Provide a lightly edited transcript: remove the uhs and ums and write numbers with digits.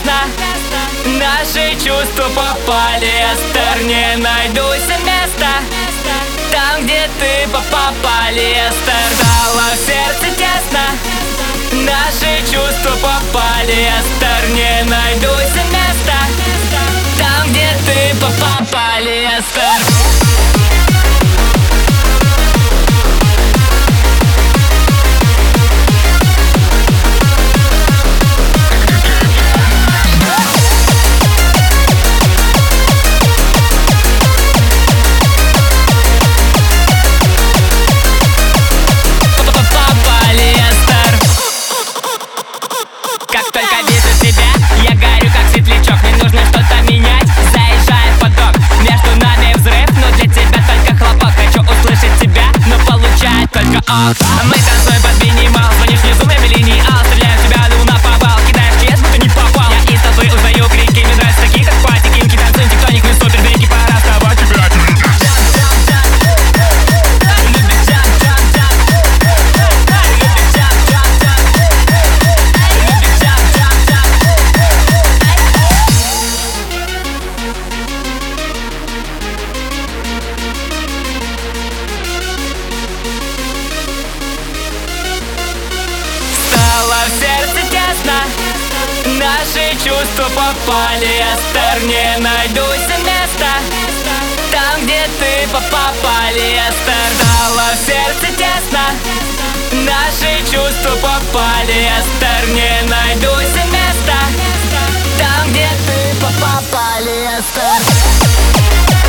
тесно, наши чувства попали, Эстер, не найдуся места там, где ты попали, Эстер. Стало в сердце тесно, наши чувства попали, Эстер, не найдуся места там, где ты попали, Эстер. Как только вижу тебя, я горю как светлячок. Мне нужно что-то менять, заезжай в поток. Между нами взрыв, но для тебя только хлопок. Хочу услышать тебя, но получать только ок. Мы танцуем под минимал, звонишь внизу на линии ал. Стреляю в тебя, луна попал, кидаешь чест, будто не попал. Я из толпы узнаю крики, мне нравятся такие, как пати. Кинки танцуем, тектоник, мы супер дрейки. Пора вставать, тебя в сердце тесно, наши чувства попали, Эстер, не найдуся места там, где ты попали, Эстер. Стало в сердце тесно, наши чувства попали, Эстер, не найдуся места там, где ты попали, Эстер.